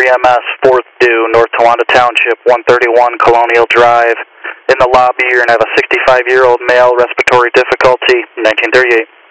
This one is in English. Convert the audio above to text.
EMS, 4th due, North Towanda Township, 131 Colonial Drive. In the lobby, you're going to have a 65-year-old male, respiratory difficulty, 1938.